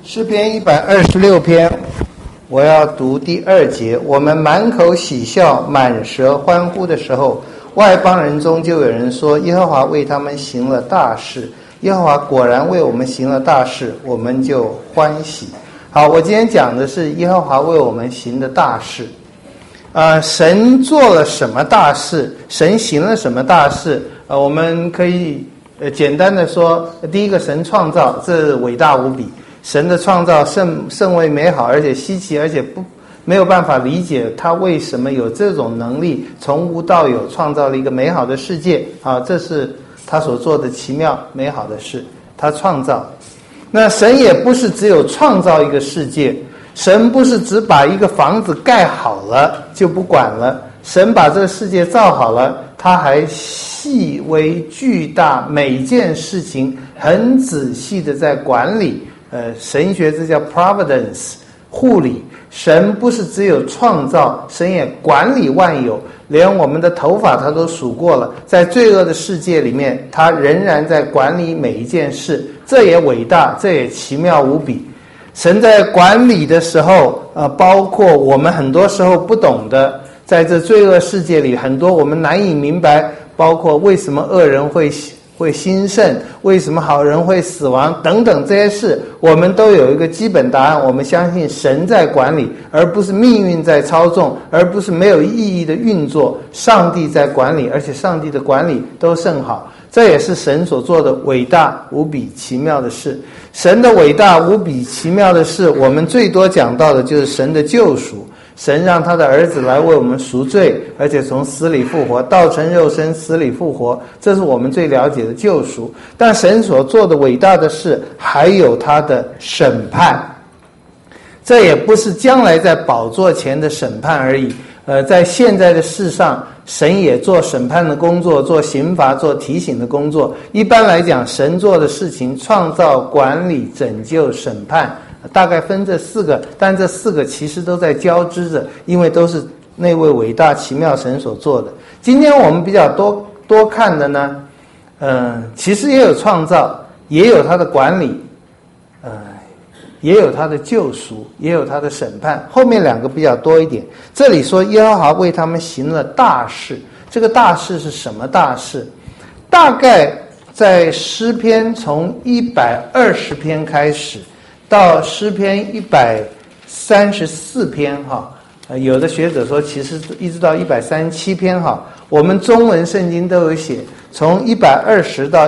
诗篇126篇，我要读第2节。我们满口喜笑，满舌欢呼的时候，外邦人中就有人说，耶和华为他们行了大事。耶和华果然为我们行了大事，我们就欢喜。好，我今天讲的是耶和华为我们行的大事。神做了什么大事？神行了什么大事？我们可以简单的说，第一个，神创造，这伟大无比。神的创造甚为美好，而且稀奇，而且没有办法理解他为什么有这种能力，从无到有创造了一个美好的世界。这是他所做的奇妙美好的事，他创造。那神也不是只有创造一个世界，神不是只把一个房子盖好了就不管了，神把这个世界造好了，他还细微巨大，每件事情很仔细的在管理。神学这叫 providence 护理。神不是只有创造，神也管理万有，连我们的头发他都数过了。在罪恶的世界里面，他仍然在管理每一件事，这也伟大，这也奇妙无比。神在管理的时候，包括我们很多时候不懂的，在这罪恶世界里，很多我们难以明白，包括为什么恶人会兴盛，为什么好人会死亡等等这些事，我们都有一个基本答案。我们相信神在管理，而不是命运在操纵，而不是没有意义的运作。上帝在管理，而且上帝的管理都甚好，这也是神所做的伟大无比奇妙的事。神的伟大无比奇妙的事，我们最多讲到的就是神的救赎。神让他的儿子来为我们赎罪，而且从死里复活，道成肉身，死里复活，这是我们最了解的救赎。但神所做的伟大的事，还有他的审判。这也不是将来在宝座前的审判而已，在现在的世上，神也做审判的工作，做刑罚，做提醒的工作。一般来讲，神做的事情，创造、管理、拯救、审判，大概分这4个，但这4个其实都在交织着，因为都是那位伟大奇妙神所做的。今天我们比较多看的呢，其实也有创造，也有他的管理，也有他的救赎，也有他的审判。后面2个比较多一点。这里说耶和华为他们行了大事，这个大事是什么大事？大概在诗篇从120篇开始到诗篇134篇有的学者说其实一直到137篇我们中文圣经都有写，从120到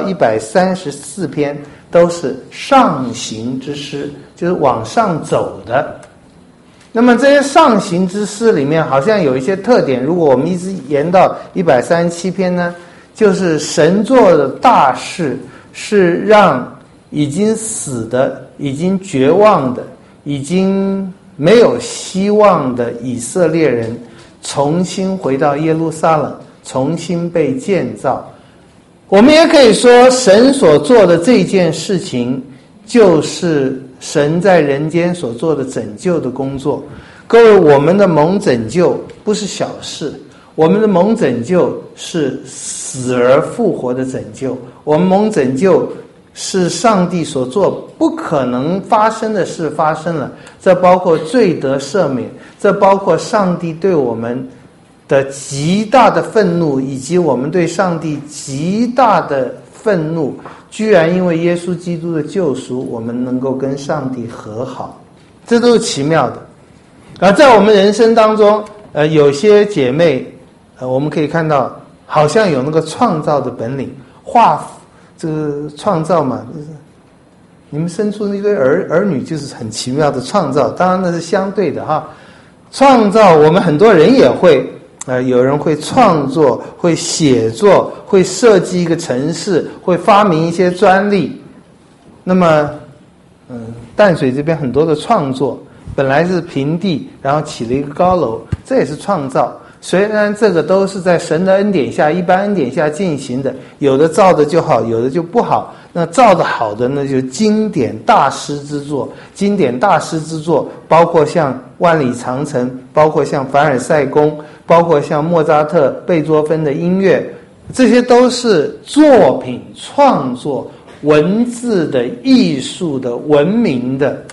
134篇都是上行之诗，就是往上走的。那么这些上行之诗里面好像有一些特点，如果我们一直延到137篇呢，就是神做的大事是让已经死的、已经绝望的、已经没有希望的以色列人重新回到耶路撒冷，重新被建造。我们也可以说，神所做的这件事情就是神在人间所做的拯救的工作。各位，我们的蒙拯救不是小事，我们的蒙拯救是死而复活的拯救，我们蒙拯救是上帝所做不可能发生的事发生了，这包括罪得赦免，这包括上帝对我们的极大的愤怒，以及我们对上帝极大的愤怒，居然因为耶稣基督的救赎，我们能够跟上帝和好，这都是奇妙的。而在我们人生当中，有些姐妹，我们可以看到，好像有那个创造的本领，这个创造嘛，就是你们生出一堆儿女，就是很奇妙的创造。当然那是相对的创造我们很多人也会，有人会创作，会写作，会设计一个城市，会发明一些专利。那么淡水这边很多的创作，本来是平地，然后起了一个高楼，这也是创造。虽然这个都是在神的恩典下，一般恩典下进行的，有的造的就好，有的就不好。那造的好的呢，就经典大师之作。经典大师之作包括像万里长城，包括像凡尔赛宫，包括像莫扎特、贝多芬的音乐，这些都是作品创作，文字的、艺术的、文明的。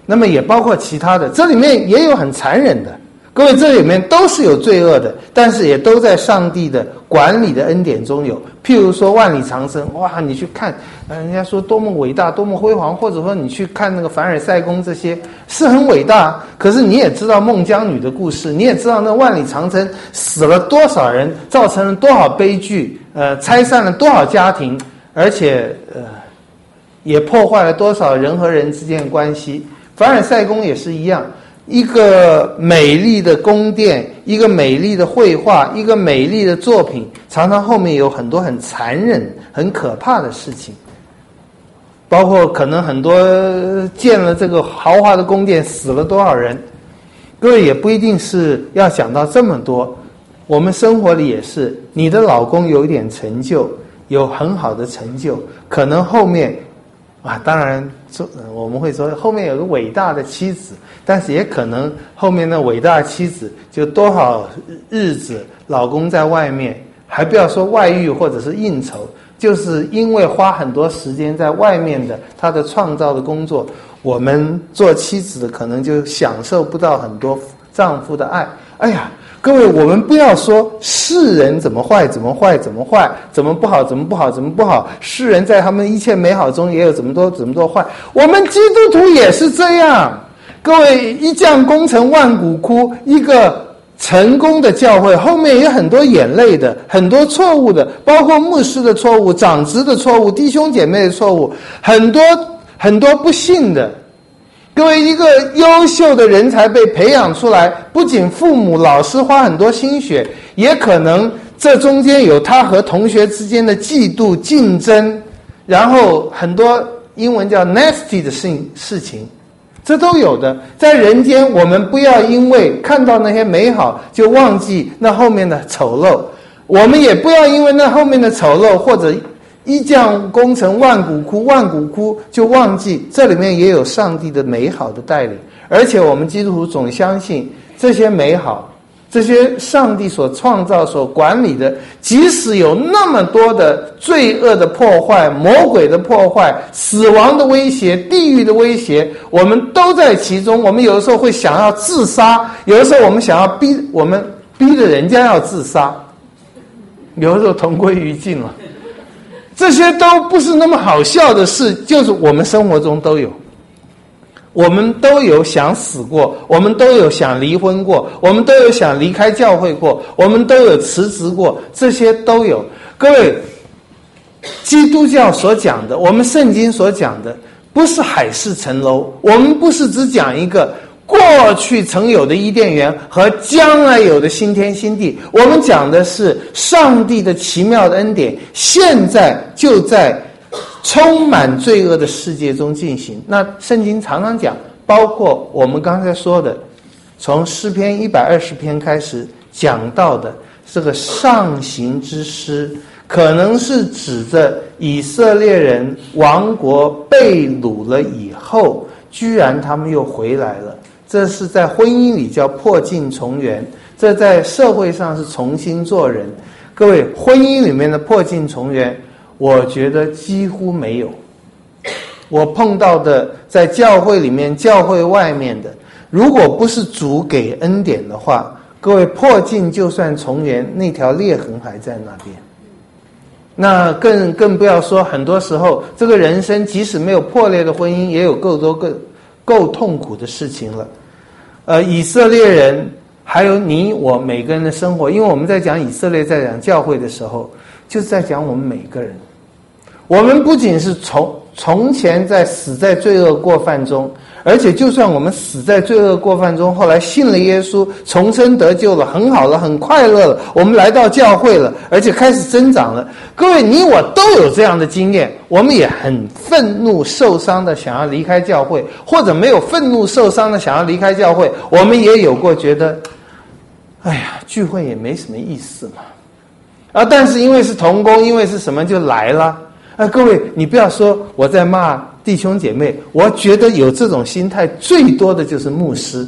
那么也包括其他的，这里面也有很残忍的。各位，这里面都是有罪恶的，但是也都在上帝的管理的恩典中有。譬如说万里长征，哇，你去看，人家说多么伟大，多么辉煌，或者说你去看那个凡尔赛宫，这些是很伟大。可是你也知道孟姜女的故事，你也知道那万里长征死了多少人，造成了多少悲剧，拆散了多少家庭，而且也破坏了多少人和人之间的关系。凡尔赛宫也是一样。一个美丽的宫殿，一个美丽的绘画，一个美丽的作品，常常后面有很多很残忍很可怕的事情，包括可能很多建了这个豪华的宫殿死了多少人。各位，也不一定是要讲到这么多，我们生活里也是，你的老公有一点成就，有很好的成就，可能后面当然我们会说后面有个伟大的妻子，但是也可能后面那伟大的妻子就多少日子老公在外面，还不要说外遇或者是应酬，就是因为花很多时间在外面的他的创造的工作，我们做妻子的可能就享受不到很多丈夫的爱。哎呀，各位，我们不要说世人怎么坏怎么坏怎么坏，怎么不好怎么不好怎么不好，世人在他们一切美好中也有怎么多坏，我们基督徒也是这样。各位，一将功成万骨枯，一个成功的教会后面有很多眼泪的，很多错误的，包括牧师的错误，长子的错误，弟兄姐妹的错误，很多不幸的。各位，一个优秀的人才被培养出来，不仅父母老师花很多心血，也可能这中间有他和同学之间的嫉妒竞争，然后很多英文叫 nasty 的事情，这都有的。在人间，我们不要因为看到那些美好就忘记那后面的丑陋，我们也不要因为那后面的丑陋或者一将功成万骨枯就忘记这里面也有上帝的美好的带领。而且我们基督徒总相信这些美好，这些上帝所创造所管理的，即使有那么多的罪恶的破坏，魔鬼的破坏，死亡的威胁，地狱的威胁，我们都在其中。我们有的时候会想要自杀，有的时候我们想要逼着人家要自杀，有的时候同归于尽了。这些都不是那么好笑的事，就是我们生活中都有。我们都有想死过，我们都有想离婚过，我们都有想离开教会过，我们都有辞职过，这些都有。各位，基督教所讲的，我们圣经所讲的，不是海市蜃楼，我们不是只讲一个过去曾有的伊甸园和将来有的新天新地，我们讲的是上帝的奇妙的恩典，现在就在充满罪恶的世界中进行。那圣经常常讲，包括我们刚才说的，从诗篇120篇开始讲到的这个上行之诗，可能是指着以色列人亡国被掳了以后，居然他们又回来了。这是在婚姻里叫破镜重圆，这在社会上是重新做人。各位，婚姻里面的破镜重圆，我觉得几乎没有。我碰到的在教会里面、教会外面的，如果不是主给恩典的话，各位，破镜就算重圆，那条裂痕还在那边。那更不要说，很多时候这个人生即使没有破裂的婚姻，也有够痛苦的事情了。以色列人还有你我每个人的生活，因为我们在讲以色列，在讲教会的时候，就是在讲我们每个人。我们不仅是从前死在罪恶过犯中，而且就算我们死在罪恶过犯中，后来信了耶稣，重生得救了，很好了，很快乐了，我们来到教会了，而且开始增长了。各位，你我都有这样的经验，我们也很愤怒受伤的想要离开教会，或者没有愤怒受伤的想要离开教会，我们也有过觉得哎呀，聚会也没什么意思嘛。但是因为是同工，因为是什么就来了。各位，你不要说我在骂弟兄姐妹，我觉得有这种心态最多的就是牧师。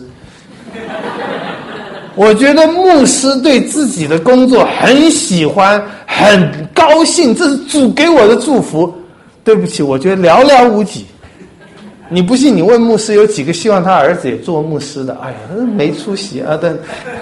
我觉得牧师对自己的工作很喜欢，很高兴，这是主给我的祝福。对不起，我觉得寥寥无几。 你不信，你问牧师有几个希望他儿子也做牧师的？哎呀，没出息啊！但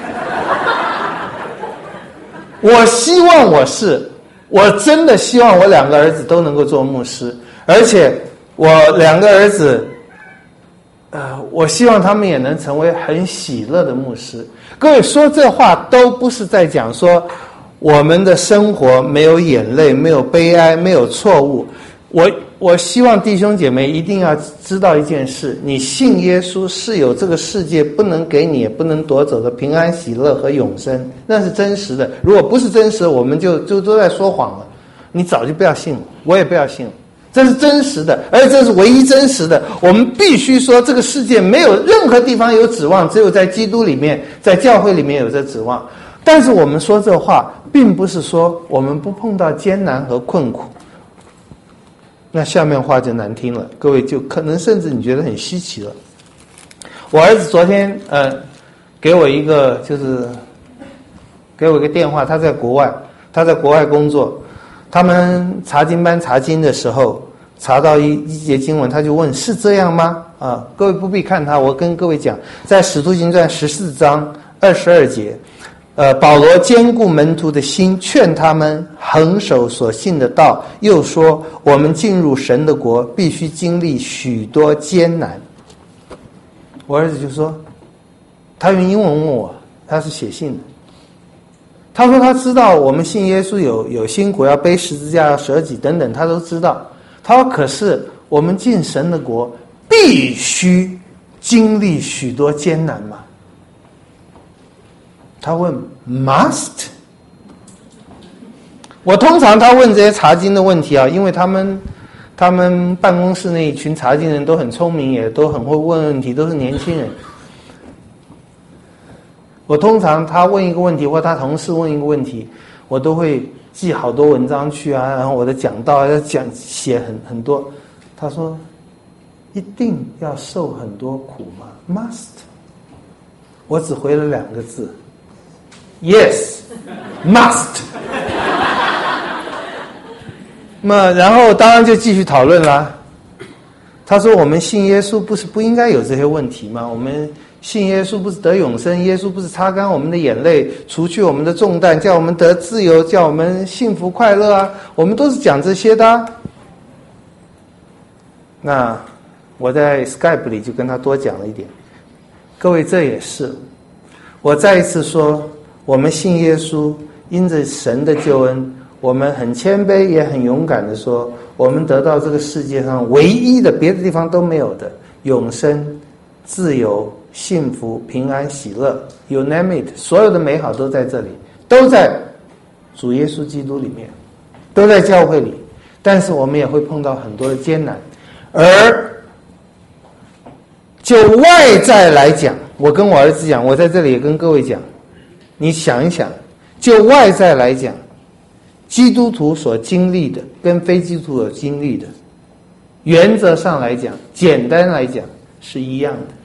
我希望我真的希望我2个儿子都能够做牧师，而且我2个儿子，我希望他们也能成为很喜乐的牧师。各位说这话都不是在讲说我们的生活没有眼泪，没有悲哀，没有错误。我希望弟兄姐妹一定要知道一件事，你信耶稣是有这个世界不能给你也不能夺走的平安喜乐和永生，那是真实的。如果不是真实的，我们就都在说谎了。你早就不要信了，我也不要信了。这是真实的，而且这是唯一真实的。我们必须说这个世界没有任何地方有指望，只有在基督里面，在教会里面有这指望。但是我们说这话并不是说我们不碰到艰难和困苦。那下面话就难听了，各位就可能甚至你觉得很稀奇了。我儿子昨天给我一个电话，他在国外工作，他们查经班查经的时候查到一节经文，他就问是这样吗？各位不必看他，我跟各位讲，在使徒行传14章22节，保罗坚固门徒的心，劝他们恒守所信的道，又说我们进入神的国必须经历许多艰难。我儿子就说，他用英文问我，他是写信的，他说他知道我们信耶稣有辛苦，要背十字架，要舍己等等，他都知道。他说可是我们进神的国必须经历许多艰难嘛。他问 must？ 我通常他问这些查经的问题啊，因为他们办公室那一群查经人都很聪明，也都很会问问题，都是年轻人。我通常他问一个问题，或他同事问一个问题，我都会寄好多文章去啊，然后我的讲道要写很多。他说一定要受很多苦吗 ？Must？ 我只回了2个字。Yes, must 。然后当然就继续讨论啦。他说我们信耶稣不应该有这些问题吗？我们信耶稣不是得永生，耶稣不是擦干我们的眼泪，除去我们的重担，叫我们得自由，叫我们幸福快乐啊，我们都是讲这些的啊。那我在 Skype 里就跟他多讲了一点。各位，这也是我再一次说，我们信耶稣，因着神的救恩，我们很谦卑也很勇敢的说，我们得到这个世界上唯一的，别的地方都没有的永生、自由、幸福、平安、喜乐 you name it， 所有的美好都在这里，都在主耶稣基督里面，都在教会里。但是我们也会碰到很多的艰难，而就外在来讲，我跟我儿子讲，我在这里也跟各位讲，你想一想，就外在来讲，基督徒所经历的跟非基督徒所经历的，原则上来讲，简单来讲是一样的。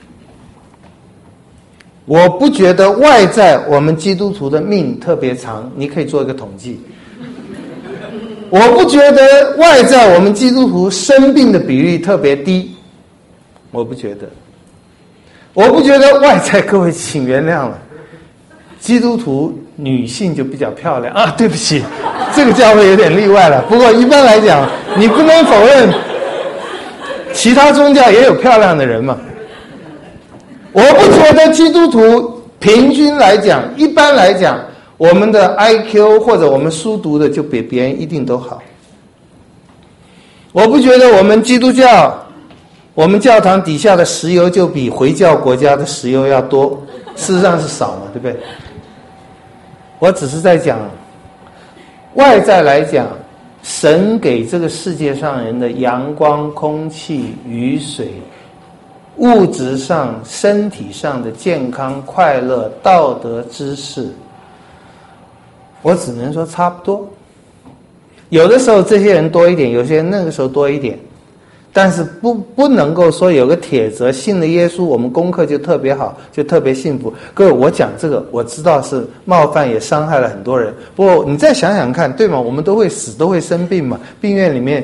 我不觉得外在我们基督徒的命特别长，你可以做一个统计。我不觉得外在我们基督徒生病的比例特别低，我不觉得。我不觉得外在，各位请原谅了，基督徒女性就比较漂亮啊，对不起，这个教会有点例外了。不过一般来讲，你不能否认其他宗教也有漂亮的人嘛。我不觉得基督徒平均来讲，一般来讲，我们的 IQ 或者我们书读的就比别人一定都好。我不觉得我们基督教，我们教堂底下的石油就比回教国家的石油要多，事实上是少嘛，对不对？我只是在讲外在来讲，神给这个世界上人的阳光、空气、雨水，物质上、身体上的健康、快乐、道德、知识，我只能说差不多。有的时候这些人多一点，有些人那个时候多一点，但是不能够说有个铁则，信了耶稣，我们功课就特别好，就特别幸福。各位，我讲这个，我知道是冒犯，也伤害了很多人。不过你再想想看，对吗？我们都会死，都会生病嘛。病院里面，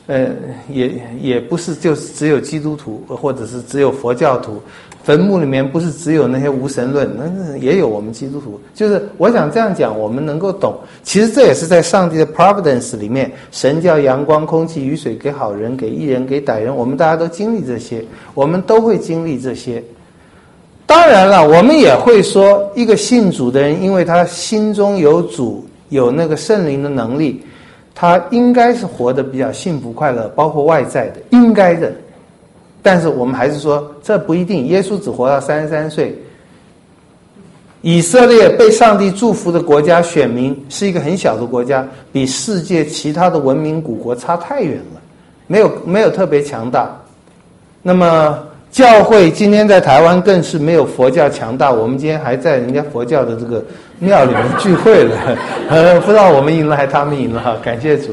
也不是就只有基督徒或者是只有佛教徒，坟墓里面不是只有那些无神论，那也有我们基督徒。就是我想这样讲，我们能够懂，其实这也是在上帝的 providence 里面，神叫阳光、空气、雨水给好人、给义人、给歹人，我们大家都经历这些，我们都会经历这些。当然了，我们也会说，一个信主的人，因为他心中有主，有那个圣灵的能力，他应该是活得比较幸福快乐，包括外在的，应该的。但是我们还是说，这不一定。耶稣只活到33岁，以色列被上帝祝福的国家，选民是一个很小的国家，比世界其他的文明古国差太远了，没有特别强大。那么教会今天在台湾更是没有佛教强大，我们今天还在人家佛教的这个庙里面聚会了，不知道我们赢了还他们赢了哈，感谢主。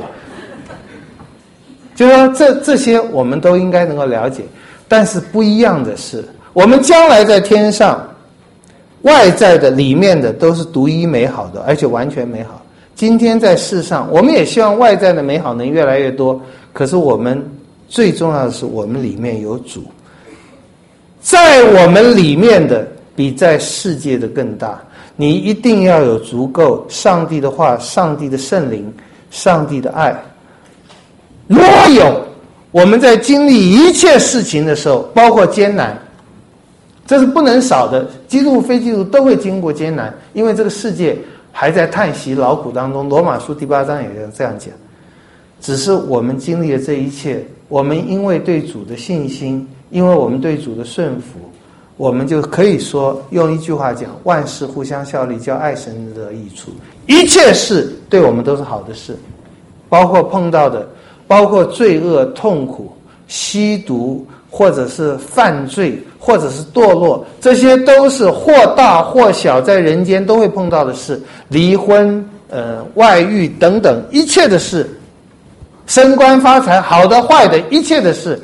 就说这些我们都应该能够了解，但是不一样的是，我们将来在天上，外在的里面的都是独一美好的，而且完全美好。今天在世上，我们也希望外在的美好能越来越多，可是我们最重要的是，我们里面有主。在我们里面的比在世界的更大，你一定要有足够上帝的话、上帝的圣灵、上帝的爱。若有我们在经历一切事情的时候，包括艰难，这是不能少的，基督徒非基督徒都会经过艰难，因为这个世界还在叹息劳苦当中。罗马书第8章也这样讲。只是我们经历了这一切，我们因为对主的信心，因为我们对主的顺服，我们就可以说，用一句话讲，万事互相效力，叫爱神的益处。一切事对我们都是好的事，包括碰到的，包括罪恶、痛苦、吸毒，或者是犯罪，或者是堕落，这些都是或大或小，在人间都会碰到的事。离婚、外遇等等，一切的事。升官发财，好的坏的，一切的事。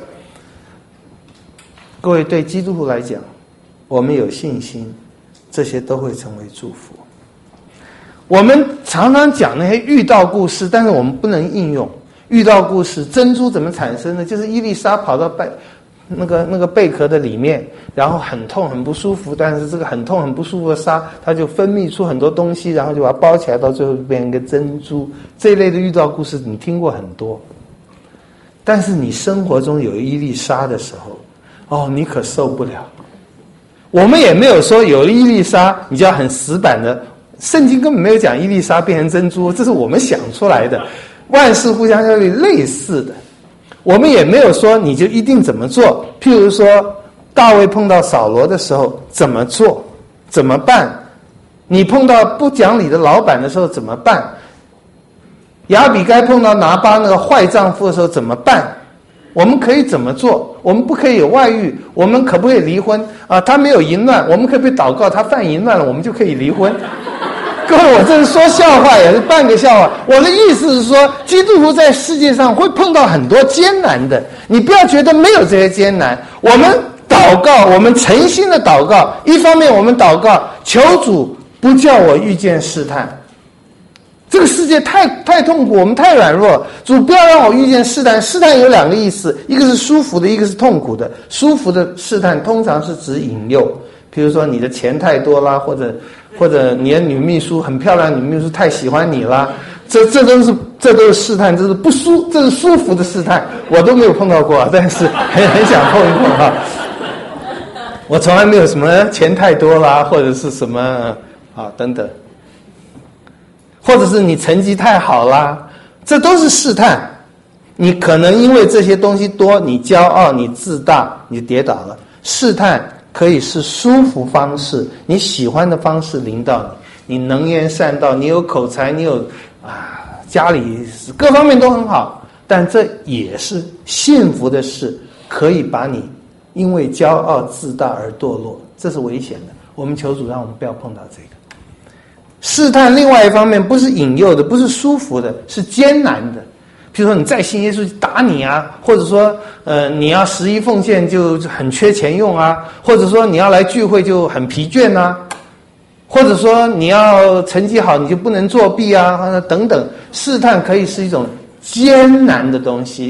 各位，对基督徒来讲，我们有信心，这些都会成为祝福。我们常常讲那些遇到故事，但是我们不能应用。遇到故事，珍珠怎么产生的？就是伊丽莎跑到那个贝壳的里面，然后很痛很不舒服，但是这个很痛很不舒服的沙，它就分泌出很多东西，然后就把它包起来，到最后变成一个珍珠。这一类的遇到故事你听过很多，但是你生活中有伊丽莎的时候，你可受不了。我们也没有说有了伊丽莎你就要很死板的，圣经根本没有讲伊丽莎变成珍珠，这是我们想出来的。万事互相效力，类似的。我们也没有说你就一定怎么做，譬如说大卫碰到扫罗的时候怎么做，怎么办？你碰到不讲理的老板的时候怎么办？亚比该碰到拿巴那个坏丈夫的时候怎么办？我们可以怎么做？我们不可以有外遇，我们可不可以离婚啊？他没有淫乱，我们可不可以祷告他犯淫乱了，我们就可以离婚？各位，我这是说笑话，也是半个笑话。我的意思是说，基督徒在世界上会碰到很多艰难的，你不要觉得没有这些艰难。我们祷告，我们诚心的祷告，一方面我们祷告，求主不叫我遇见试探。这个世界太痛苦，我们太软弱，主不要让我遇见试探。试探有两个意思，一个是舒服的，一个是痛苦的。舒服的试探通常是指引诱，比如说你的钱太多啦，或者你的女秘书很漂亮，女秘书太喜欢你啦，这都是试探，这是舒服的试探，我都没有碰到过，但是很想碰一碰哈。我从来没有什么钱太多啦，或者是什么等等，或者是你成绩太好啦，这都是试探。你可能因为这些东西多，你骄傲，你自大，你跌倒了。试探可以是舒服方式，你喜欢的方式领导你，你能言善道，你有口才，你有家里各方面都很好，但这也是幸福的事，可以把你因为骄傲自大而堕落，这是危险的。我们求主让我们不要碰到这个试探。另外一方面不是引诱的，不是舒服的，是艰难的。比如说你再信耶稣打你啊，或者说你要11奉献就很缺钱用啊，或者说你要来聚会就很疲倦啊，或者说你要成绩好你就不能作弊啊等等。试探可以是一种艰难的东西，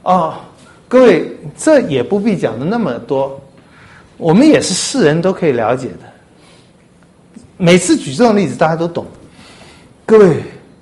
各位，这也不必讲的那么多，我们也是世人都可以了解的。每次举这种例子大家都懂。各位，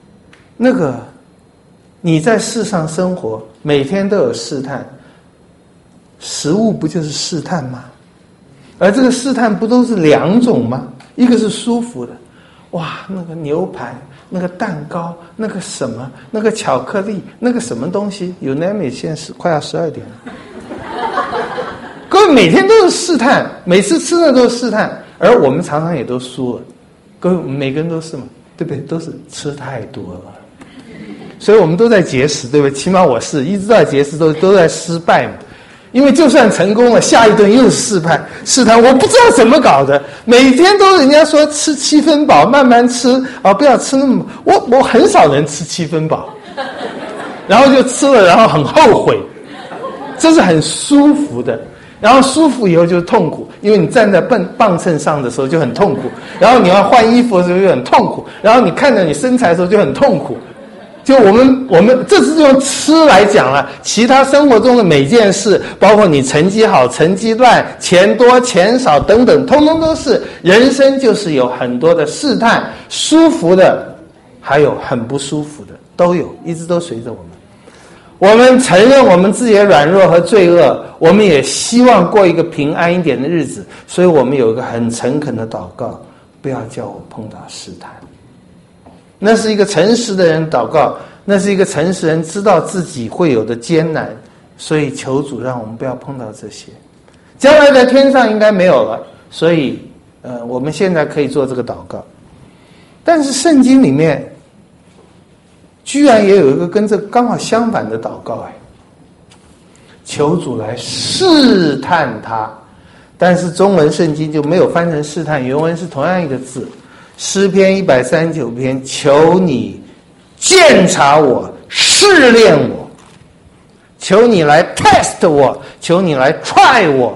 你在世上生活，每天都有试探，食物不就是试探吗？而这个试探不都是两种吗？一个是舒服的，哇，那个牛排，那个蛋糕，那个什么，那个巧克力，那个什么东西，有 name it， 现在快要12点了。各位每天都是试探，每次吃的都是试探，而我们常常也都输了。各位，我们每个人都是嘛，对不对？都是吃太多了，所以我们都在节食，对不对？起码我是一直在节食，都在失败嘛。因为就算成功了，下一顿又是试探，我不知道怎么搞的，每天都人家说吃7分饱，慢慢吃不要吃那么我很少能吃7分饱，然后就吃了，然后很后悔，这是很舒服的，然后舒服以后就是痛苦，因为你站在磅秤上的时候就很痛苦，然后你要换衣服的时候就很痛苦，然后你看着你身材的时候就很痛苦。就我们这是用吃来讲了，其他生活中的每件事，包括你成绩好成绩烂，钱多钱少等等，通通都是。人生就是有很多的试探，舒服的还有很不舒服的都有，一直都随着我们。我们承认我们自己的软弱和罪恶，我们也希望过一个平安一点的日子，所以我们有一个很诚恳的祷告，不要叫我碰到试探。那是一个诚实的人祷告，那是一个诚实人知道自己会有的艰难，所以求主让我们不要碰到这些。将来在天上应该没有了，所以我们现在可以做这个祷告。但是圣经里面居然也有一个跟这刚好相反的祷告，求主来试探他，但是中文圣经就没有翻成试探，原文是同样一个字。诗篇139篇，求你鉴察我，试炼我，求你来 test 我，求你来 try 我，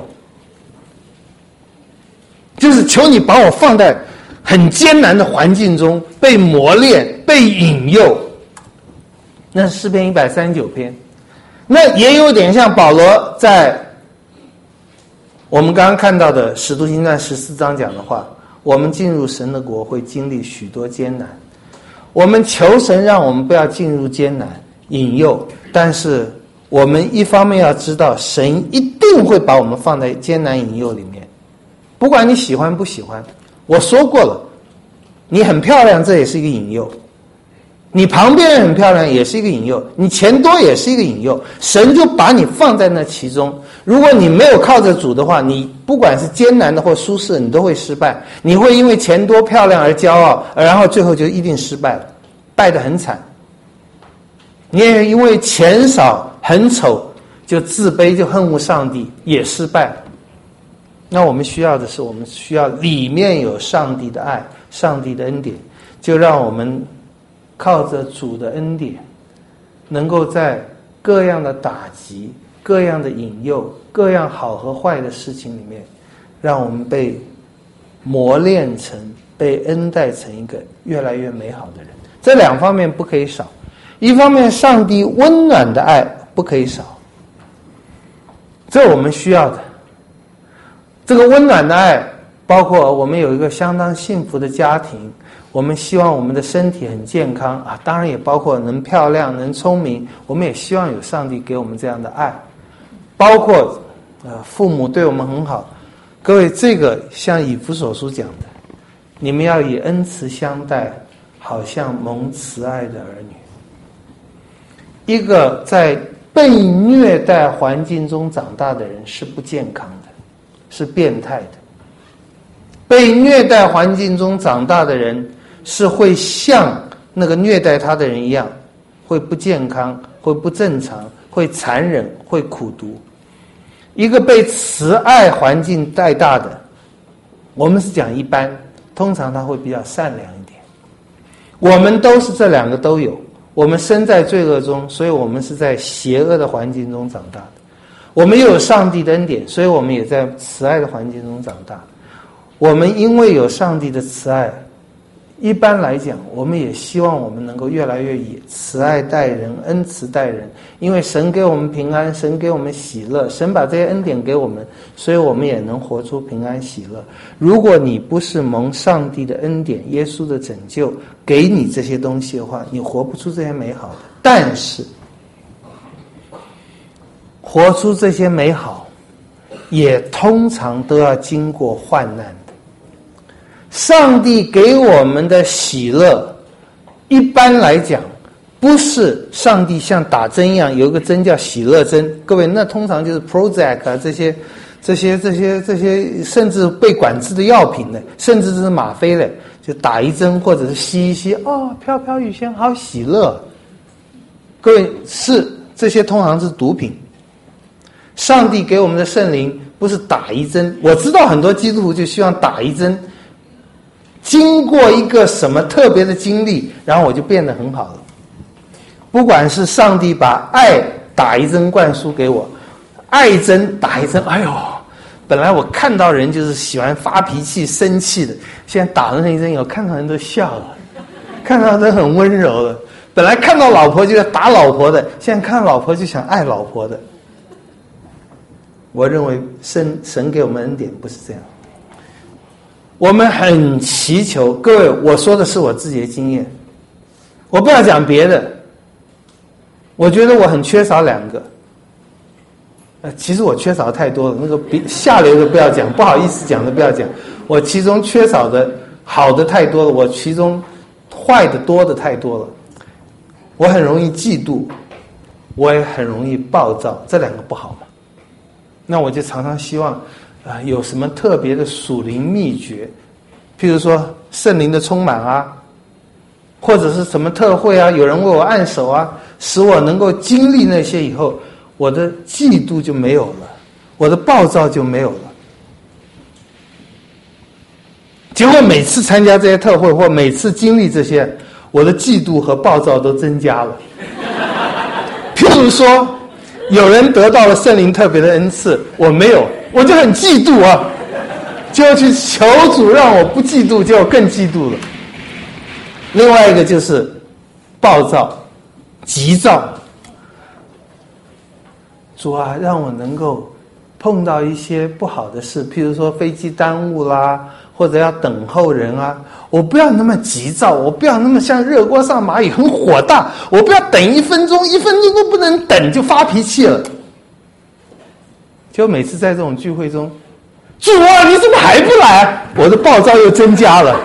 就是求你把我放在很艰难的环境中，被磨练，被引诱。那是诗篇139篇，那也有点像保罗在我们刚刚看到的使徒行传14章讲的话，我们进入神的国会经历许多艰难，我们求神让我们不要进入艰难引诱，但是我们一方面要知道神一定会把我们放在艰难引诱里面，不管你喜欢不喜欢。我说过了，你很漂亮这也是一个引诱，你旁边人很漂亮也是一个引诱，你钱多也是一个引诱，神就把你放在那其中。如果你没有靠着主的话，你不管是艰难的或舒适的，你都会失败。你会因为钱多漂亮而骄傲，然后最后就一定失败了，败得很惨。你也因为钱少很丑就自卑，就恨恶上帝，也失败了。那我们需要的是，我们需要里面有上帝的爱，上帝的恩典，就让我们靠着主的恩典，能够在各样的打击、各样的引诱、各样好和坏的事情里面，让我们被磨练成、被恩待成一个越来越美好的人。这两方面不可以少，一方面上帝温暖的爱不可以少，这我们需要的。这个温暖的爱包括我们有一个相当幸福的家庭，我们希望我们的身体很健康啊，当然也包括能漂亮能聪明，我们也希望有上帝给我们这样的爱，包括父母对我们很好。各位，这个像以弗所书讲的，你们要以恩慈相待，好像蒙慈爱的儿女。一个在被虐待环境中长大的人是不健康的，是变态的。被虐待环境中长大的人是会像那个虐待他的人一样，会不健康，会不正常，会残忍，会苦毒。一个被慈爱环境带大的，我们是讲一般，通常他会比较善良一点。我们都是这两个都有，我们身在罪恶中，所以我们是在邪恶的环境中长大的。我们又有上帝的恩典，所以我们也在慈爱的环境中长大。我们因为有上帝的慈爱， 一般来讲，我们也希望我们能够越来越以慈爱待人、恩慈待人，因为神给我们平安，神给我们喜乐，神把这些恩典给我们，所以我们也能活出平安喜乐。如果你不是蒙上帝的恩典、耶稣的拯救给你这些东西的话，你活不出这些美好的。但是活出这些美好也通常都要经过患难的。上帝给我们的喜乐一般来讲不是上帝像打针一样有一个针叫喜乐针，各位，那通常就是 Prozac 啊，这些甚至被管制的药品呢，甚至是吗啡嘞，就打一针或者是吸一吸，哦，飘飘欲仙，好喜乐。各位，是这些通常是毒品。上帝给我们的圣灵不是打一针，我知道很多基督徒就希望打一针，经过一个什么特别的经历，然后我就变得很好了。不管是上帝把爱打一针灌输给我，爱针打一针，哎呦，本来我看到人就是喜欢发脾气生气的，现在打了那一针以后，看到人都笑了，看到人很温柔了。本来看到老婆就要打老婆的，现在看到老婆就想爱老婆的。我认为神给我们恩典不是这样，我们很祈求。各位，我说的是我自己的经验，我不要讲别的。我觉得我很缺少两个，其实我缺少太多了，那个下流的不要讲，不好意思讲的不要讲，我其中缺少的好的太多了，我其中坏的多的太多了。我很容易嫉妒，我也很容易暴躁，这两个不好嘛。那我就常常希望有什么特别的属灵秘诀，譬如说圣灵的充满啊，或者是什么特会啊，有人为我按手啊，使我能够经历那些以后，我的嫉妒就没有了，我的暴躁就没有了。结果每次参加这些特会或每次经历这些，我的嫉妒和暴躁都增加了。譬如说有人得到了圣灵特别的恩赐，我没有，我就很嫉妒啊，就要去求主让我不嫉妒，结果更嫉妒了。另外一个就是暴躁、急躁。主啊，让我能够碰到一些不好的事，譬如说飞机耽误啦，或者要等候人啊，我不要那么急躁，我不要那么像热锅上蚂蚁很火大，我不要等1分钟，1分钟都不能等就发脾气了。就每次在这种聚会中，主啊，你怎么还不来？我的暴躁又增加了。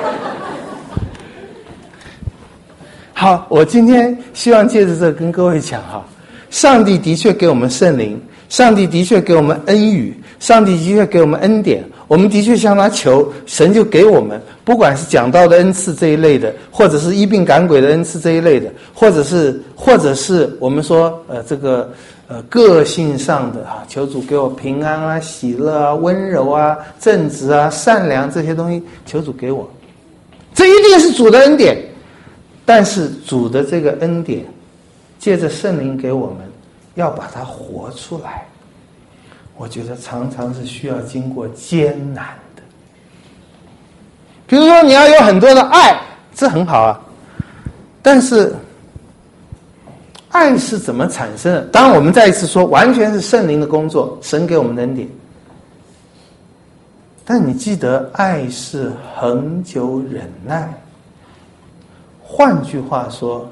好，我今天希望借着这跟各位讲哈，上帝的确给我们圣灵，上帝的确给我们恩语，上帝的确给我们恩典，我们的确向他求，神就给我们，不管是讲道的恩赐这一类的，或者是医病赶鬼的恩赐这一类的，或者是我们说个性上的求主给我平安啊、喜乐啊、温柔啊、正直啊、善良这些东西，求主给我，这一定是主的恩典。但是主的这个恩典借着圣灵给我们，要把它活出来，我觉得常常是需要经过艰难的。比如说你要有很多的爱，这很好啊，但是爱是怎么产生的？当然我们再一次说，完全是圣灵的工作，神给我们的恩典。但你记得，爱是恒久忍耐。换句话说，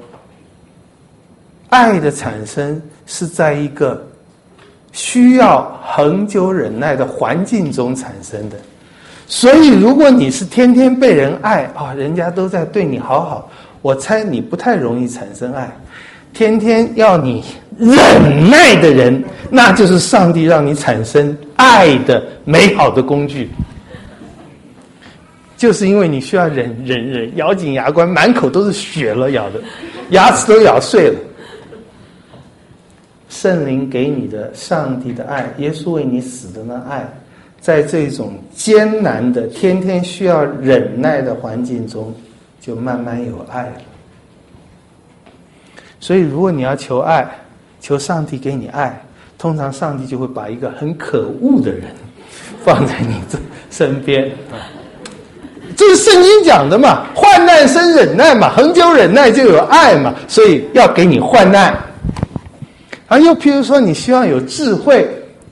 爱的产生是在一个需要恒久忍耐的环境中产生的。所以如果你是天天被人爱人家都在对你好好，我猜你不太容易产生爱。天天要你忍耐的人，那就是上帝让你产生爱的美好的工具。就是因为你需要忍，咬紧牙关，满口都是血了，咬的牙齿都咬碎了。圣灵给你的上帝的爱，耶稣为你死的那爱，在这种艰难的天天需要忍耐的环境中，就慢慢有爱了。所以如果你要求爱，求上帝给你爱，通常上帝就会把一个很可恶的人放在你这身边这是圣经讲的嘛，患难生忍耐嘛，恒久忍耐就有爱嘛，所以要给你患难。又譬如说你希望有智慧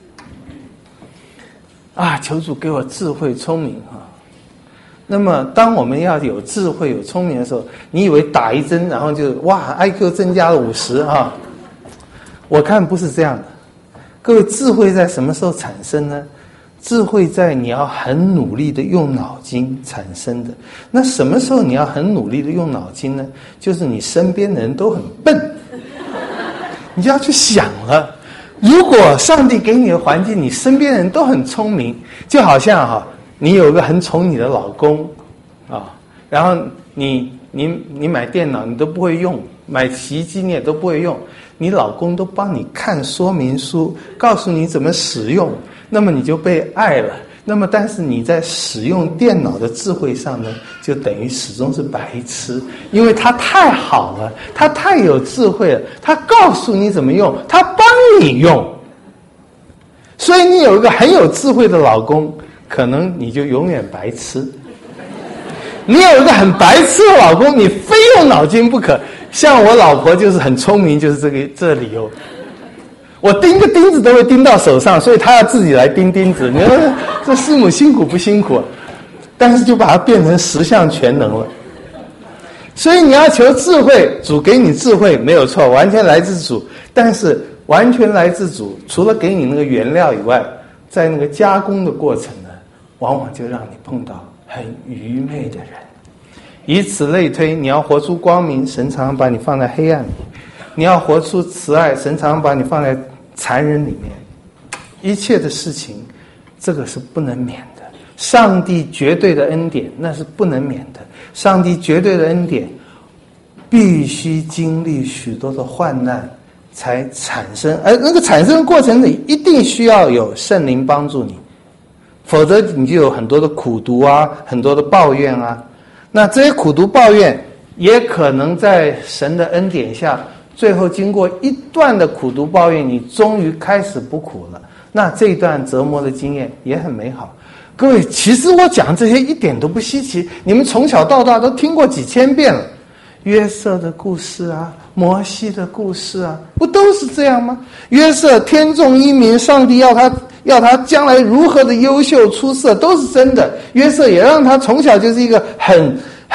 求主给我智慧聪明那么当我们要有智慧有聪明的时候，你以为打一针然后就IQ 增加了50我看不是这样的。各位，智慧在什么时候产生呢？智慧在你要很努力的用脑筋产生的。那什么时候你要很努力的用脑筋呢？就是你身边的人都很笨，你就要去想了。如果上帝给你的环境，你身边的人都很聪明，就好像你有个很宠你的老公然后你买电脑你都不会用，买洗衣机你也都不会用，你老公都帮你看说明书，告诉你怎么使用，那么你就被爱了。那么但是你在使用电脑的智慧上呢，就等于始终是白痴，因为他太好了，他太有智慧了，他告诉你怎么用，他帮你用。所以你有一个很有智慧的老公，可能你就永远白痴。你有一个很白痴的老公，你非用脑筋不可。像我老婆就是很聪明，就是这理由。我钉个钉子都会钉到手上，所以她要自己来钉钉子。你说这师母辛苦不辛苦？但是就把它变成10项全能了。所以你要求智慧，主给你智慧没有错，完全来自主。但是完全来自主，除了给你那个原料以外，在那个加工的过程呢，往往就让你碰到很愚昧的人。以此类推，你要活出光明，神常常把你放在黑暗里；你要活出慈爱，神常常把你放在残忍里面。一切的事情，这个是不能免的。上帝绝对的恩典，那是不能免的。上帝绝对的恩典，必须经历许多的患难才产生，而那个产生的过程里，一定需要有圣灵帮助你，否则你就有很多的苦毒很多的抱怨那这些苦毒抱怨也可能在神的恩典下，最后经过一段的苦毒抱怨，你终于开始不苦了。那这一段折磨的经验也很美好。各位，其实我讲这些一点都不稀奇，你们从小到大都听过几千遍了。约瑟的故事摩西的故事不都是这样吗？约瑟天纵英明，上帝要他将来如何的优秀出色，都是真的。约瑟也让他从小就是一个很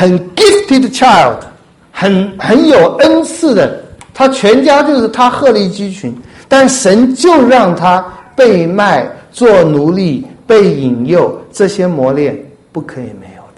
gifted child， 很有恩赐的，他全家就是他鹤立鸡群。但神就让他被卖做奴隶，被引诱，这些磨练不可以没有的。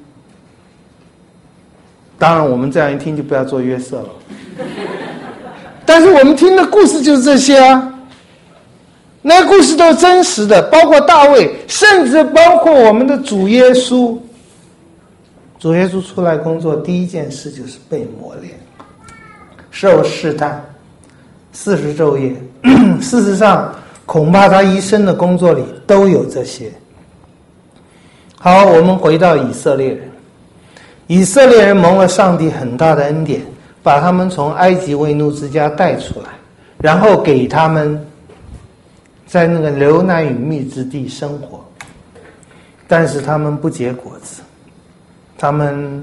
当然我们这样一听就不要做约瑟了，但是我们听的故事就是这些那个故事都是真实的，包括大卫，甚至包括我们的主耶稣。主耶稣出来工作第一件事就是被磨练，受试探40昼夜。事实上恐怕他一生的工作里都有这些。好，我们回到以色列人。以色列人蒙了上帝很大的恩典，把他们从埃及为奴之家带出来，然后给他们在那个流奶与蜜之地生活。但是他们不结果子，他们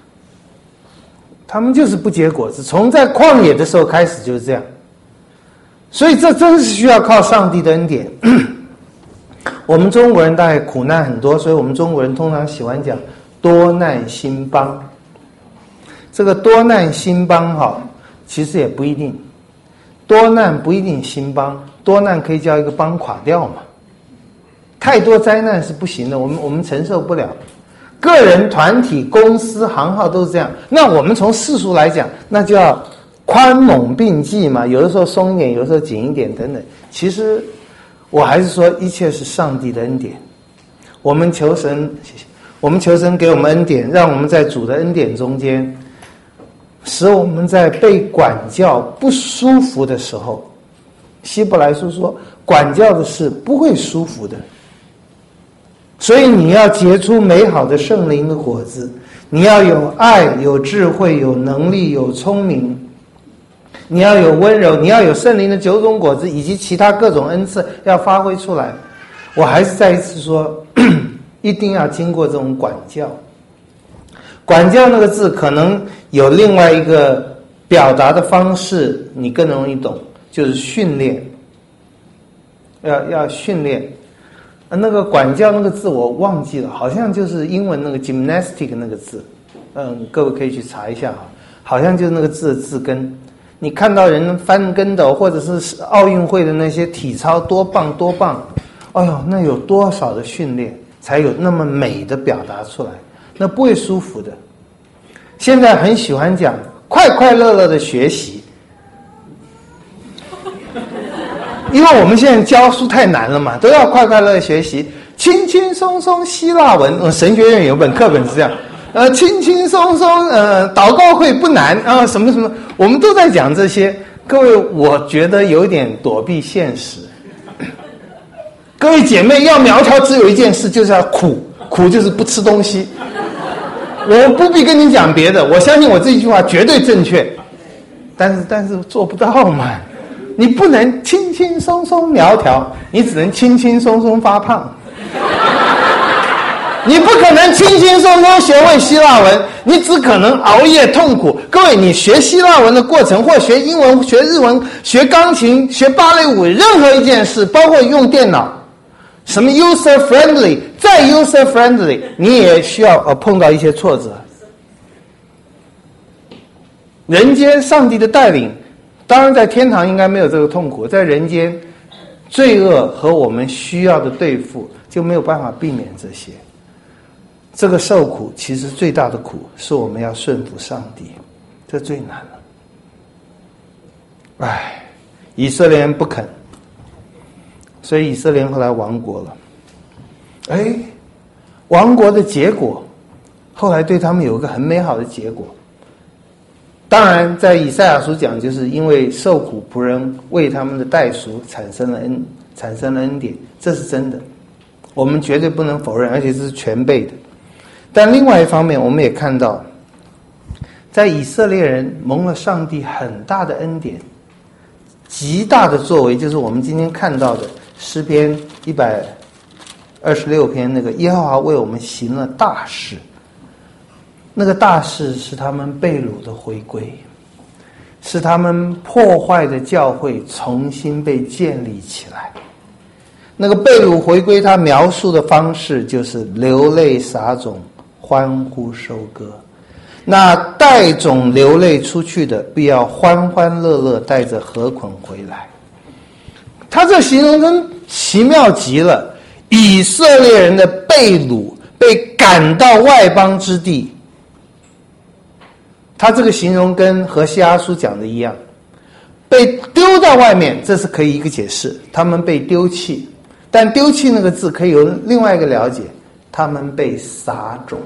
就是不结果子，从在旷野的时候开始就是这样。所以这真是需要靠上帝的恩典。我们中国人大概苦难很多，所以我们中国人通常喜欢讲多难兴邦。这个多难兴邦其实也不一定，多难不一定兴邦，多难可以叫一个邦垮掉嘛。太多灾难是不行的，我们承受不了。个人、团体、公司、行号都是这样。那我们从世俗来讲，那就要宽猛并济嘛，有的时候松一点，有的时候紧一点等等。其实我还是说，一切是上帝的恩典。我们求神给我们恩典，让我们在主的恩典中间，使我们在被管教不舒服的时候，希伯来书说，管教的事不会舒服的。所以你要结出美好的圣灵的果子，你要有爱，有智慧，有能力，有聪明，你要有温柔，你要有圣灵的9种果子，以及其他各种恩赐要发挥出来。我还是再一次说，一定要经过这种管教。 管教那个字可能有另外一个表达的方式，你更容易懂，就是训练。要训练。那个管教那个字我忘记了，好像就是英文那个 gymnastic 那个字。各位可以去查一下哈，好像就是那个字的字根。你看到人翻跟斗，或者是奥运会的那些体操多棒多棒，哎呦，那有多少的训练才有那么美的表达出来？那不会舒服的。现在很喜欢讲快快乐乐的学习，因为我们现在教书太难了嘛，都要快快乐乐学习，轻轻松松希腊文。神学院有本课本是这样，轻轻松松，祷告会不难啊，什么什么，我们都在讲这些。各位，我觉得有点躲避现实。各位姐妹，要苗条只有一件事，就是要苦，苦就是不吃东西。我不必跟你讲别的，我相信我这一句话绝对正确，但是做不到嘛。你不能轻轻松松苗条，你只能轻轻松松发胖。你不可能轻轻松松学会希腊文，你只可能熬夜痛苦。各位，你学希腊文的过程，或学英文、学日文、学钢琴、学芭蕾舞，任何一件事，包括用电脑，什么 user friendly， 再 user friendly， 你也需要碰到一些挫折。人间上帝的带领，当然在天堂应该没有这个痛苦，在人间罪恶和我们需要的对付就没有办法避免这些。这个受苦其实最大的苦是我们要顺服上帝，这最难了。以色列人不肯，所以以色列人后来亡国了。亡国的结果后来对他们有一个很美好的结果。当然在以赛亚书讲，就是因为受苦仆人为他们的代赎产生了恩典，这是真的，我们绝对不能否认，而且这是全备的。但另外一方面，我们也看到在以色列人蒙了上帝很大的恩典，极大的作为，就是我们今天看到的诗篇126篇，那个耶和华为我们行了大事。那个大事是他们被掳的回归，是他们破坏的教会重新被建立起来。那个被掳回归，他描述的方式就是流泪撒种，欢呼收割。那带种流泪出去的，必要欢欢乐乐带着禾捆回来。他这形容真奇妙极了，以色列人的被掳，被赶到外邦之地。他这个形容跟何西阿书讲的一样，被丢到外面，这是可以一个解释，他们被丢弃。但丢弃那个字可以有另外一个了解，他们被撒种。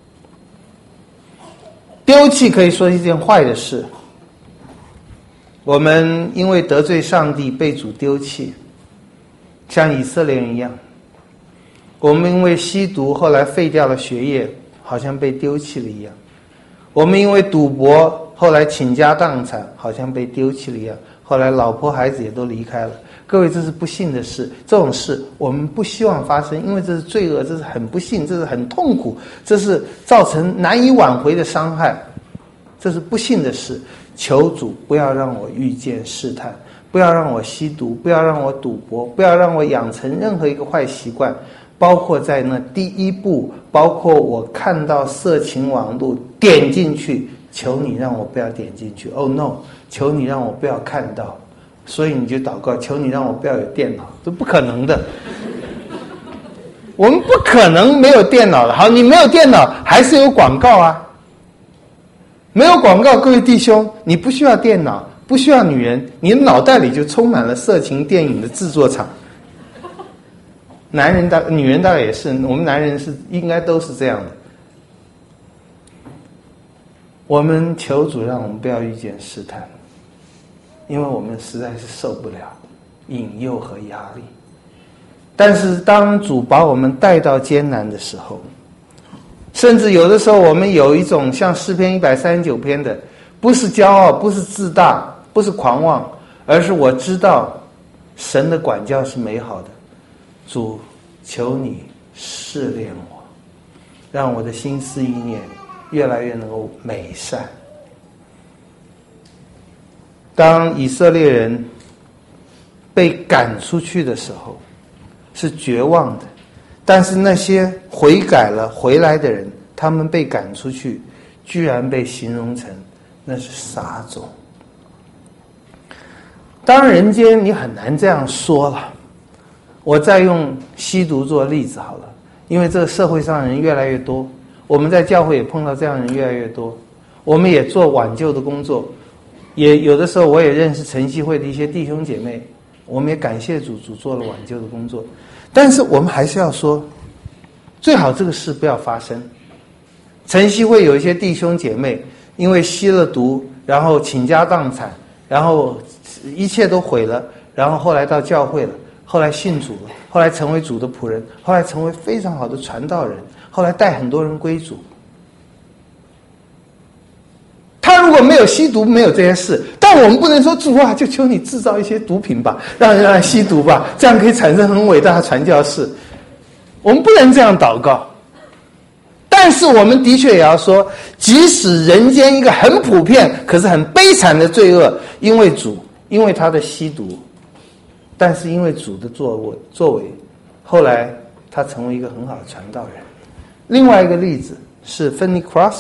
丢弃可以说是一件坏的事，我们因为得罪上帝被主丢弃，像以色列人一样。我们因为吸毒后来废掉了学业，好像被丢弃了一样。我们因为赌博后来倾家荡产，好像被丢弃了一样，后来老婆孩子也都离开了。各位，这是不幸的事，这种事我们不希望发生，因为这是罪恶，这是很不幸，这是很痛苦，这是造成难以挽回的伤害，这是不幸的事。求主不要让我遇见试探，不要让我吸毒，不要让我赌博，不要让我养成任何一个坏习惯，包括在那第一步，包括我看到色情网络点进去，求你让我不要点进去。Oh no， 求你让我不要看到。所以你就祷告，求你让我不要有电脑，这不可能的。我们不可能没有电脑的。好，你没有电脑，还是有广告啊。没有广告，各位弟兄，你不需要电脑，不需要女人，你的脑袋里就充满了色情电影的制作厂。女人大概也是，我们男人是应该都是这样的。我们求主让我们不要遇见试探，因为我们实在是受不了引诱和压力。但是当主把我们带到艰难的时候，甚至有的时候我们有一种像诗篇139篇的，不是骄傲，不是自大，不是狂妄，而是我知道神的管教是美好的。主，求你试炼我，让我的心思意念越来越能够美善。当以色列人被赶出去的时候，是绝望的，但是那些悔改了回来的人，他们被赶出去，居然被形容成那是撒种。当人间你很难这样说了，我再用吸毒做例子好了，因为这个社会上人越来越多，我们在教会也碰到这样的人越来越多，我们也做挽救的工作，也有的时候我也认识晨曦会的一些弟兄姐妹，我们也感谢主做了挽救的工作。但是我们还是要说，最好这个事不要发生。晨曦会有一些弟兄姐妹因为吸了毒，然后倾家荡产，然后一切都毁了，然后后来到教会了，后来信主了，后来成为主的仆人，后来成为非常好的传道人，后来带很多人归主。他如果没有吸毒，没有这些事，但我们不能说主啊，就求你制造一些毒品吧，让人来吸毒吧，这样可以产生很伟大的传教士。我们不能这样祷告。但是我们的确也要说，即使人间一个很普遍可是很悲惨的罪恶，因为主，因为他的吸毒，但是因为主的作为，后来他成为一个很好的传道人。另外一个例子是 Fanny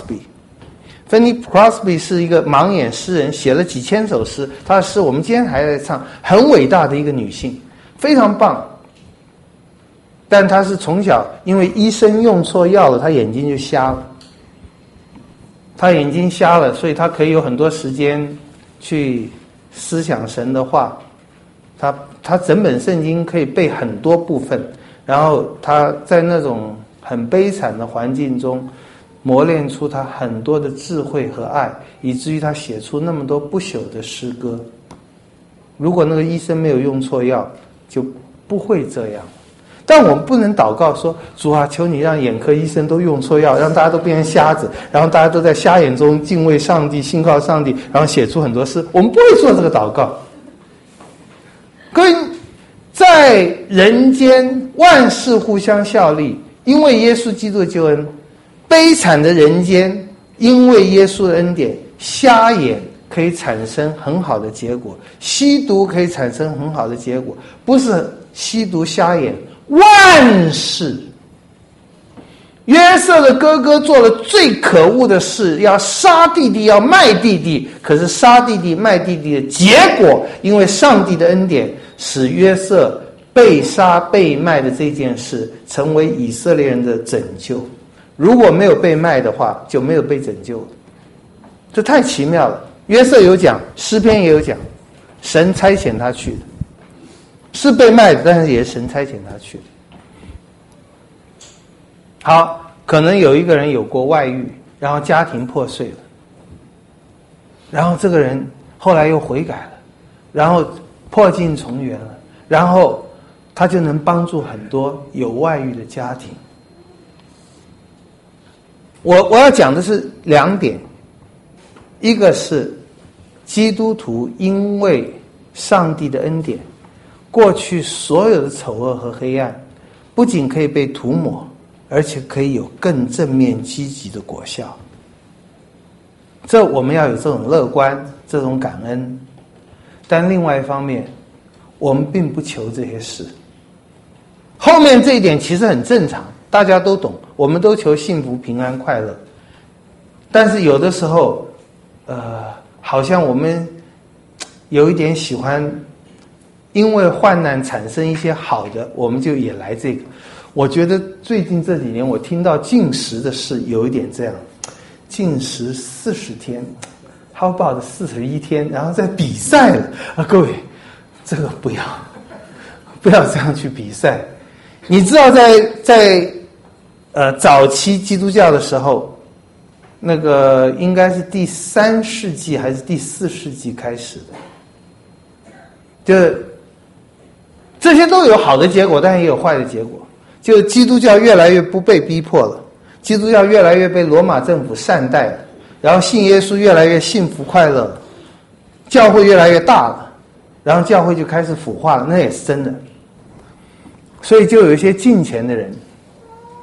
Crosby。Fanny Crosby 是一个盲眼诗人，写了几千首诗，她的诗我们今天还在唱，很伟大的一个女性，非常棒。但她是从小因为医生用错药了，她眼睛就瞎了。她眼睛瞎了，所以她可以有很多时间去思想神的话。她整本圣经可以背很多部分，然后她在那种很悲惨的环境中磨练出他很多的智慧和爱，以至于他写出那么多不朽的诗歌。如果那个医生没有用错药，就不会这样。但我们不能祷告说，主啊，求你让眼科医生都用错药，让大家都变成瞎子，然后大家都在瞎眼中敬畏上帝，信靠上帝，然后写出很多诗。我们不会做这个祷告。各位，在人间万事互相效力，因为耶稣基督的救恩，悲惨的人间因为耶稣的恩典，瞎眼可以产生很好的结果，吸毒可以产生很好的结果。不是吸毒瞎眼，万事。约瑟的哥哥做了最可恶的事，要杀弟弟，要卖弟弟。可是杀弟弟卖弟弟的结果，因为上帝的恩典，使约瑟被杀被卖的这件事成为以色列人的拯救。如果没有被卖的话，就没有被拯救了。这太奇妙了。约瑟有讲，诗篇也有讲，神差遣他去的，是被卖的，但是也是神差遣他去的。好，可能有一个人有过外遇，然后家庭破碎了，然后这个人后来又悔改了，然后破镜重圆了，然后他就能帮助很多有外遇的家庭。我要讲的是两点，一个是基督徒因为上帝的恩典，过去所有的丑恶和黑暗不仅可以被涂抹，而且可以有更正面积极的果效。这我们要有这种乐观，这种感恩。但另外一方面，我们并不求这些事。后面这一点其实很正常，大家都懂，我们都求幸福、平安、快乐。但是有的时候好像我们有一点喜欢因为患难产生一些好的，我们就也来这个。我觉得最近这几年我听到禁食的事有一点这样，禁食40天 How about 41天，然后再比赛了啊！各位，这个不要这样去比赛。你知道在早期基督教的时候，那个应该是第3世纪还是第4世纪开始的，就这些都有好的结果，但也有坏的结果。就基督教越来越不被逼迫了，基督教越来越被罗马政府善待了，然后信耶稣越来越幸福快乐了，教会越来越大了，然后教会就开始腐化了，那也是真的。所以就有一些敬虔的人，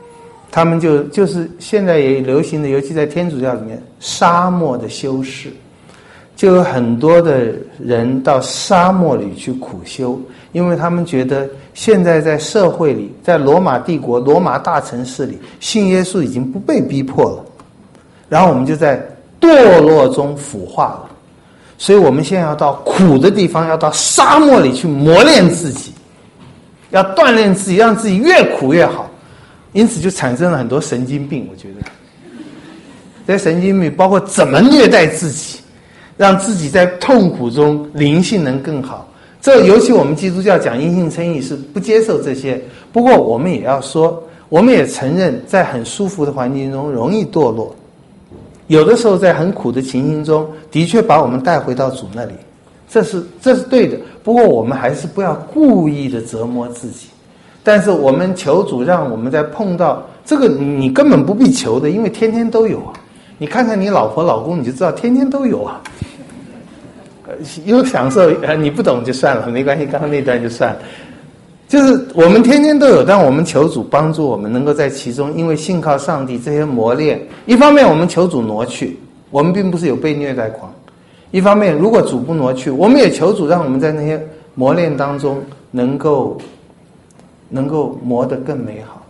他们就是现在也流行的，尤其在天主教里面，沙漠的修士，就有很多的人到沙漠里去苦修，因为他们觉得现在在社会里，在罗马帝国、罗马大城市里，信耶稣已经不被逼迫了，然后我们就在堕落中腐化了，所以我们现在要到苦的地方，要到沙漠里去磨练自己，要锻炼自己，让自己越苦越好。因此就产生了很多神经病，我觉得这些神经病包括怎么虐待自己，让自己在痛苦中灵性能更好。这尤其我们基督教讲因信称义是不接受这些，不过我们也要说，我们也承认在很舒服的环境中容易堕落，有的时候在很苦的情形中的确把我们带回到主那里，这是对的，不过我们还是不要故意的折磨自己。但是我们求主让我们在碰到这个，你根本不必求的，因为天天都有啊。你看看你老婆老公，你就知道天天都有啊。有享受，你不懂就算了，没关系，刚刚那段就算了。就是我们天天都有，但我们求主帮助我们能够在其中，因为信靠上帝这些磨练，一方面我们求主挪去，我们并不是有被虐待狂；一方面如果主不挪去，我们也求主让我们在那些磨练当中能够磨得更美好。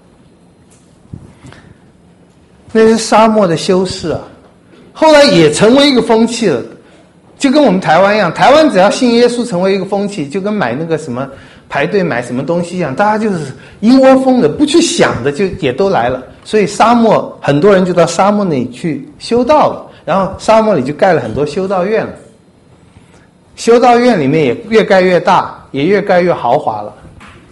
那些沙漠的修士啊，后来也成为一个风气了，就跟我们台湾一样，台湾只要信耶稣成为一个风气，就跟买那个什么排队买什么东西一样，大家就是一窝蜂的，不去想的就也都来了。所以沙漠很多人就到沙漠那里去修道了，然后沙漠里就盖了很多修道院了，修道院里面也越盖越大，也越盖越豪华了。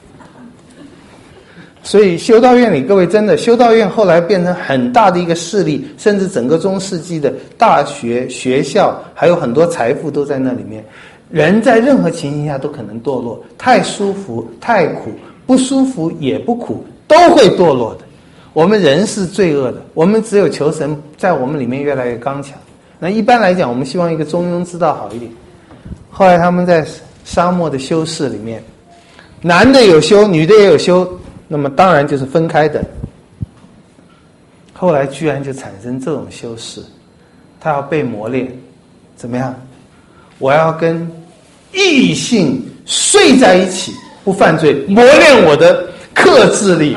所以修道院里，各位真的，修道院后来变成很大的一个势力，甚至整个中世纪的大学、学校，还有很多财富都在那里面。人在任何情形下都可能堕落，太舒服、太苦，不舒服也不苦，都会堕落的。我们人是罪恶的，我们只有求神在我们里面越来越刚强。那一般来讲，我们希望一个中庸之道好一点。后来他们在沙漠的修士里面，男的有修，女的也有修，那么当然就是分开的。后来居然就产生这种修士，他要被磨练，怎么样？我要跟异性睡在一起，不犯罪，磨练我的克制力。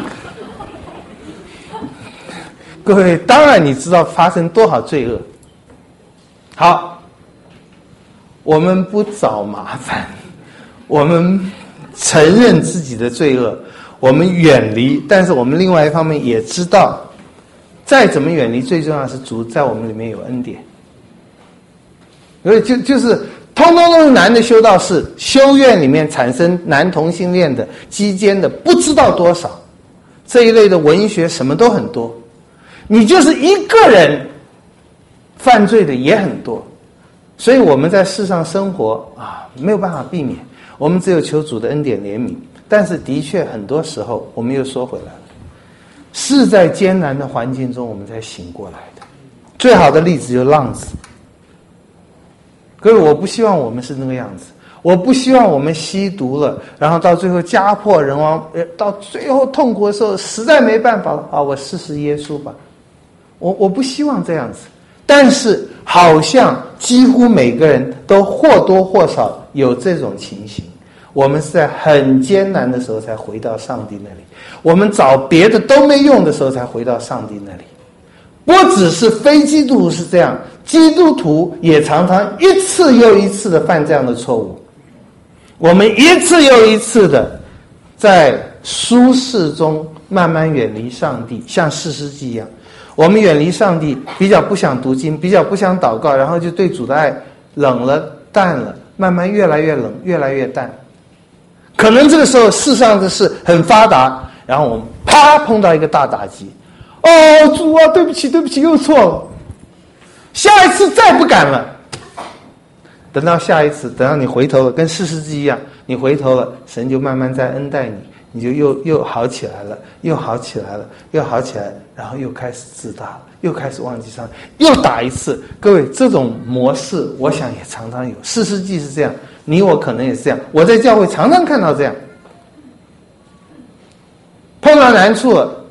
各位，当然你知道发生多少罪恶。好，我们不找麻烦，我们承认自己的罪恶，我们远离，但是我们另外一方面也知道，再怎么远离，最重要的是主在我们里面有恩典。所以就是通通都是男的修道士，修院里面产生男同性恋的、基奸的不知道多少，这一类的文学什么都很多。你就是一个人犯罪的也很多，所以我们在世上生活啊，没有办法避免，我们只有求主的恩典怜悯。但是的确很多时候我们又说回来了，是在艰难的环境中我们才醒过来的。最好的例子就是浪子。各位，我不希望我们是那个样子，我不希望我们吸毒了，然后到最后家破人亡，到最后痛苦的时候实在没办法了啊，我试试耶稣吧。我不希望这样子，但是好像几乎每个人都或多或少有这种情形。我们是在很艰难的时候才回到上帝那里，我们找别的都没用的时候才回到上帝那里。不只是非基督徒是这样，基督徒也常常一次又一次的犯这样的错误。我们一次又一次的在舒适中慢慢远离上帝，像士师记一样，我们远离上帝，比较不想读经，比较不想祷告，然后就对主的爱冷了淡了，慢慢越来越冷，越来越淡。可能这个时候世上的事很发达，然后我们啪碰到一个大打击，哦，主啊，对不起，对不起，又错了，下一次再不敢了。等到下一次，等到你回头了，跟士师记一样，你回头了，神就慢慢在恩待你，你就又好起来了，又好起来了，又好起来，然后又开始自大了，又开始忘记上帝，又打一次。各位，这种模式我想也常常有，士师记是这样，你我可能也是这样，我在教会常常看到这样。碰到难处了，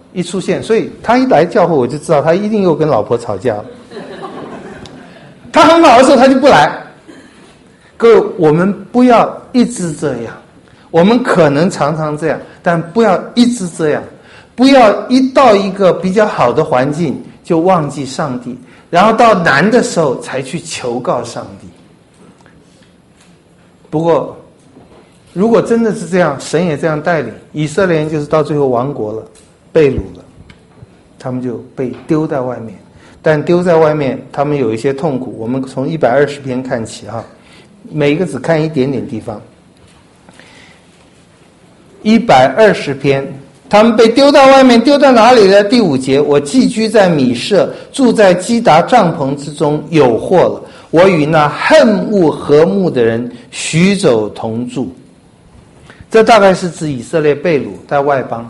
一出现，所以他一来教会我就知道他一定又跟老婆吵架了。他很好的时候他就不来。各位，我们不要一直这样，我们可能常常这样，但不要一直这样，不要一到一个比较好的环境就忘记上帝，然后到难的时候才去求告上帝。不过如果真的是这样，神也这样带领，以色列人就是到最后亡国了，被掳了，他们就被丢在外面。但丢在外面他们有一些痛苦，我们从120篇看起哈，每一个只看一点点地方。120篇，他们被丢到外面，丢到哪里呢？第5节，我寄居在米舍，住在基达帐篷之中，有祸了。我与那恨恶和睦的人许走同住。这大概是指以色列被掳在外邦。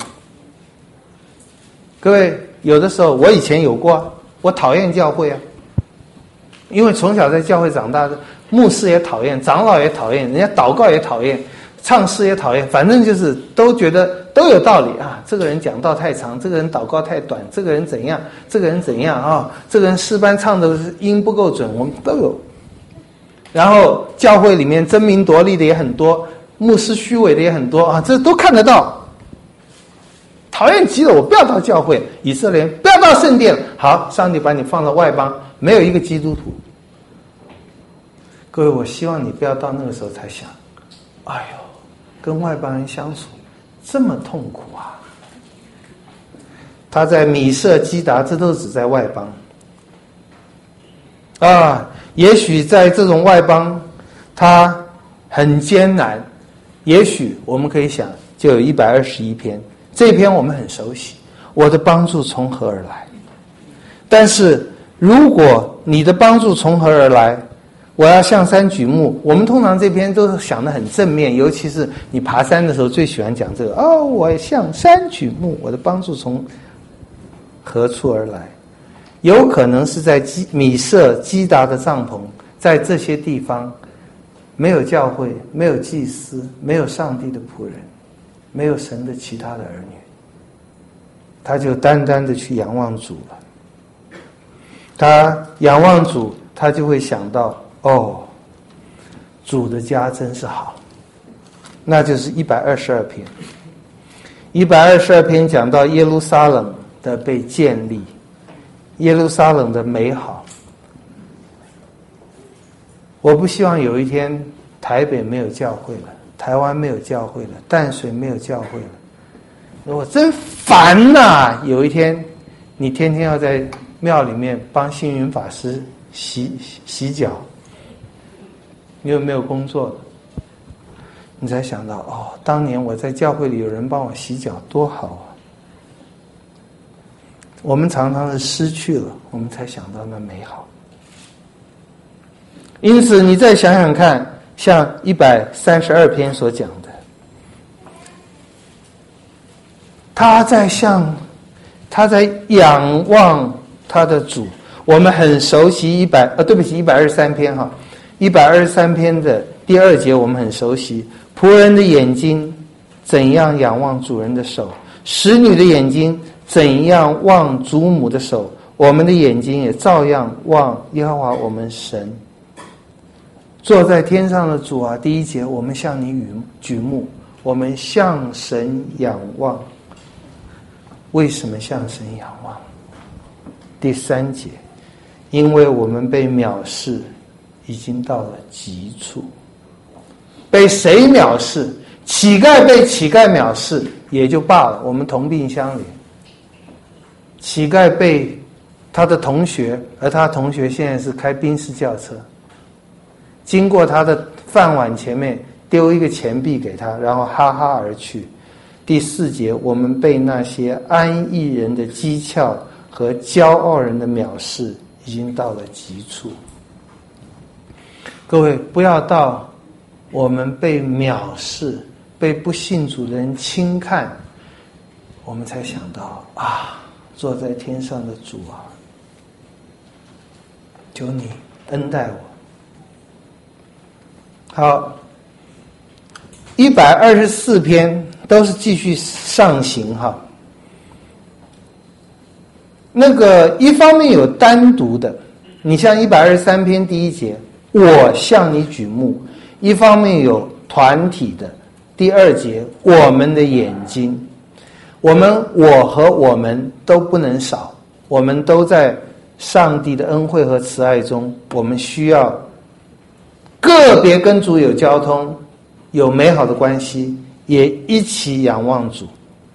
各位，有的时候我以前有过啊，我讨厌教会啊，因为从小在教会长大的，牧师也讨厌，长老也讨厌，人家祷告也讨厌，唱诗也讨厌，反正就是都觉得都有道理啊。这个人讲道太长，这个人祷告太短，这个人怎样，这个人怎样啊？这个人诗班唱的音不够准，我们都有。然后教会里面争名夺利的也很多，牧师虚伪的也很多啊，这都看得到。讨厌极了，我不要到教会，以色列人不要到圣殿。好，上帝把你放到外邦，没有一个基督徒。各位，我希望你不要到那个时候才想，哎呦，跟外邦人相处这么痛苦啊！他在米舍基达，这都只在外邦啊。也许在这种外邦，他很艰难。也许我们可以想，就有121篇。这一篇我们很熟悉，我的帮助从何而来？但是如果你的帮助从何而来，我要向山举目。我们通常这篇都想得很正面，尤其是你爬山的时候最喜欢讲这个哦，我向山举目，我的帮助从何处而来？有可能是在米舍基达的帐篷，在这些地方没有教会，没有祭司，没有上帝的仆人，没有神的其他的儿女，他就单单的去仰望主了。他仰望主，他就会想到哦，主的家真是好。那就是122篇。122篇讲到耶路撒冷的被建立，耶路撒冷的美好。我不希望有一天台北没有教会了，台湾没有教会了，淡水没有教会了，我真烦呐！有一天你天天要在庙里面帮星云法师洗脚，你有没有工作的？你才想到哦，当年我在教会里有人帮我洗脚，多好啊！我们常常是失去了，我们才想到那美好。因此你再想想看，像132篇所讲的，他在仰望他的主。我们很熟悉123篇哈，123篇的第2节我们很熟悉，仆人的眼睛怎样仰望主人的手，使女的眼睛怎样望主母的手，我们的眼睛也照样望耶和华我们神。坐在天上的主啊，第1节我们向你举目，我们向神仰望。为什么向神仰望？第3节，因为我们被藐视已经到了极处。被谁藐视？乞丐被乞丐藐视也就罢了，我们同病相怜。乞丐被他的同学，而他的同学现在是开宾士轿车，经过他的饭碗前面丢一个钱币给他，然后哈哈而去。第4节，我们被那些安逸人的讥诮和骄傲人的藐视已经到了极处。各位，不要到我们被藐视、被不信主的人轻看，我们才想到啊，坐在天上的主啊，求你恩待我。好，124篇都是继续上行哈。 那个一方面有单独的，你像123篇第1节，我向你举目；一方面有团体的，第2节，我们的眼睛。我和我们都不能少，我们都在上帝的恩惠和慈爱中，我们需要个别跟主有交通，有美好的关系，也一起仰望主。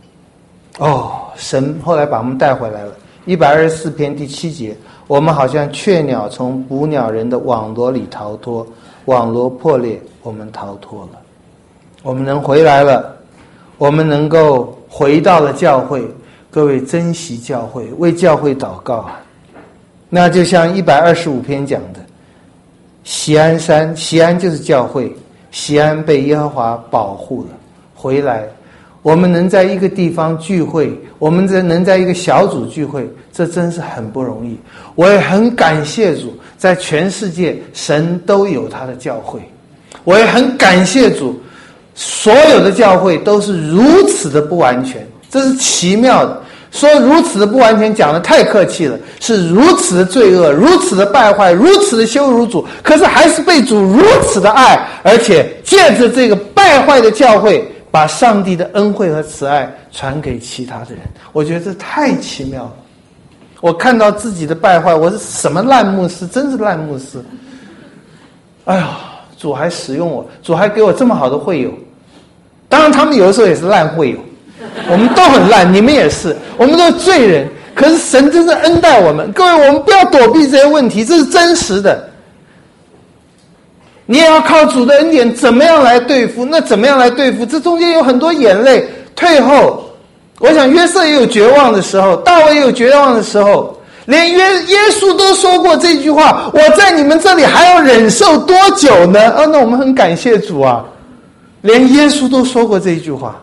神后来把我们带回来了。124篇第7节，我们好像雀鸟从捕鸟人的网罗里逃脱，网罗破裂，我们逃脱了。我们能回来了，我们能够回到了教会。各位珍惜教会，为教会祷告啊！那就像125篇讲的，锡安山，锡安就是教会，锡安被耶和华保护了，回来。我们能在一个地方聚会，我们能在一个小组聚会，这真是很不容易。我也很感谢主，在全世界神都有他的教会。我也很感谢主，所有的教会都是如此的不完全，这是奇妙的。说如此的不完全讲得太客气了，是如此的罪恶，如此的败坏，如此的羞辱主，可是还是被主如此的爱，而且借着这个败坏的教会，把上帝的恩惠和慈爱传给其他的人。我觉得这太奇妙了。我看到自己的败坏，我是什么烂牧师，真是烂牧师。哎呀，主还使用我，主还给我这么好的会友。当然他们有的时候也是烂会友，我们都很烂，你们也是，我们都是罪人，可是神真正恩待我们。各位，我们不要躲避这些问题，这是真实的。你也要靠主的恩典，怎么样来对付？那怎么样来对付？这中间有很多眼泪、退后。我想约瑟也有绝望的时候，大卫也有绝望的时候，连耶稣都说过这句话：我在你们这里还要忍受多久呢？那我们很感谢主啊，连耶稣都说过这句话。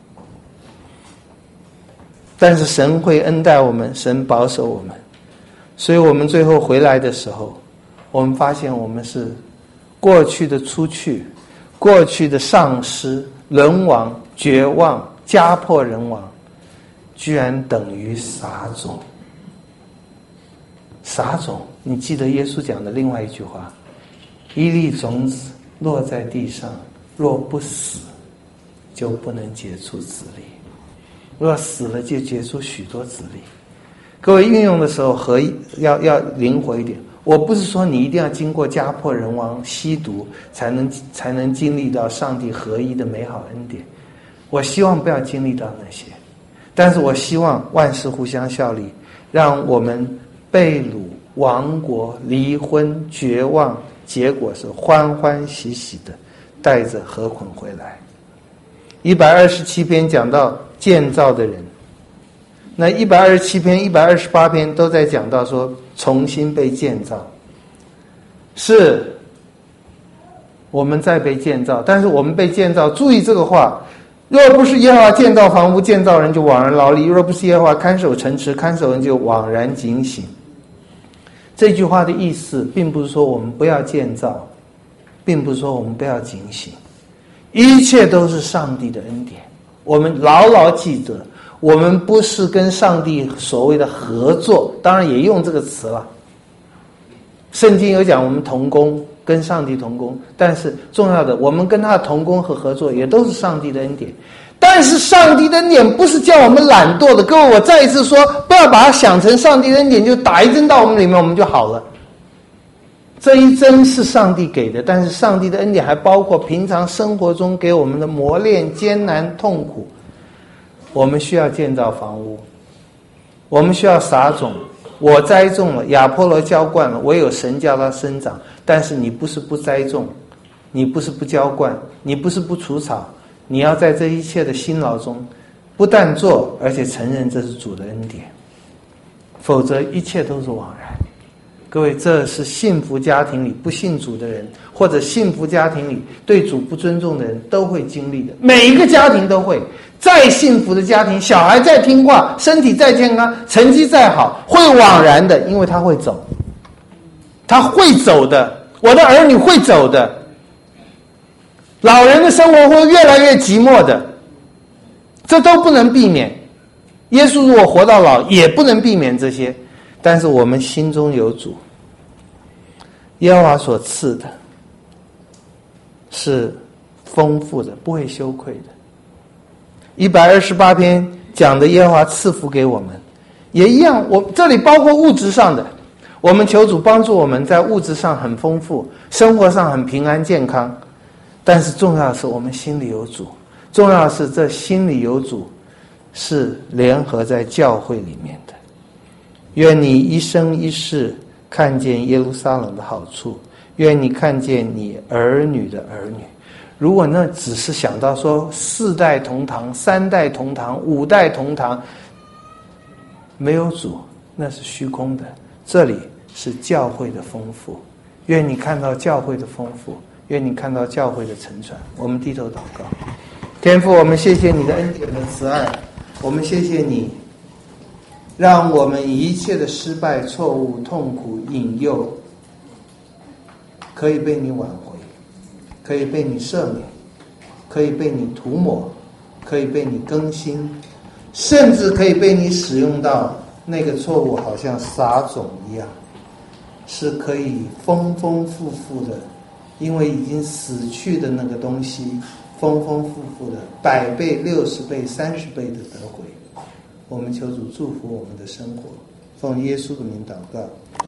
但是神会恩待我们，神保守我们，所以我们最后回来的时候，我们发现我们是过去的出去，过去的丧失、沦亡、绝望、家破人亡，居然等于撒种。撒种，你记得耶稣讲的另外一句话：一粒种子落在地上，若不死，就不能结出子粒；若死了，就结出许多子粒。各位运用的时候要灵活一点。我不是说你一定要经过家破人亡、吸毒才能经历到上帝合一的美好恩典。我希望不要经历到那些，但是我希望万事互相效力，让我们被掳、亡国、离婚、绝望，结果是欢欢喜喜的带着禾捆回来。127篇讲到建造的人，那127篇、128篇都在讲到说重新被建造，是我们在被建造，但是我们被建造，注意这个话：若不是耶和华建造房屋，建造人就枉然劳力；若不是耶和华看守城池，看守人就枉然警醒。这句话的意思并不是说我们不要建造，并不是说我们不要警醒，一切都是上帝的恩典。我们牢牢记着，我们不是跟上帝所谓的合作，当然也用这个词了。圣经有讲我们同工，跟上帝同工，但是重要的，我们跟他的同工和合作也都是上帝的恩典。但是上帝的恩典不是叫我们懒惰的。各位，我再一次说，不要把它想成上帝的恩典就打一针到我们里面我们就好了。这一针是上帝给的，但是上帝的恩典还包括平常生活中给我们的磨练、艰难、痛苦。我们需要建造房屋，我们需要撒种。我栽种了，亚波罗浇灌了，唯有神叫它生长。但是你不是不栽种，你不是不浇灌，你不是不除草，你要在这一切的辛劳中不但做，而且承认这是主的恩典，否则一切都是枉然。各位，这是幸福家庭里不信主的人，或者幸福家庭里对主不尊重的人都会经历的，每一个家庭都会。再幸福的家庭，小孩再听话，身体再健康，成绩再好，会枉然的，因为他会走，他会走的，我的儿女会走的，老人的生活会越来越寂寞的，这都不能避免。 耶稣如果活到老，也不能避免这些。但是我们心中有主，耶和华所赐的是丰富的，不会羞愧的。128篇讲的耶和华赐福给我们，也一样，我这里包括物质上的，我们求主帮助我们在物质上很丰富，生活上很平安健康。但是重要的是我们心里有主，重要的是这心里有主是联合在教会里面的。愿你一生一世看见耶路撒冷的好处，愿你看见你儿女的儿女。如果那只是想到说4代同堂、3代同堂、5代同堂，没有主，那是虚空的。这里是教会的丰富，愿你看到教会的丰富，愿你看到教会的沉船。我们低头祷告。天父，我们谢谢你的恩典和慈爱，我们谢谢你让我们一切的失败、错误、痛苦、引诱可以被你挽回，可以被你赦免，可以被你涂抹，可以被你更新，甚至可以被你使用到那个错误好像撒种一样，是可以丰丰富富的，因为已经死去的那个东西丰丰富富的100倍、60倍、30倍的得回。我们求主祝福我们的生活，奉耶稣的名祷告。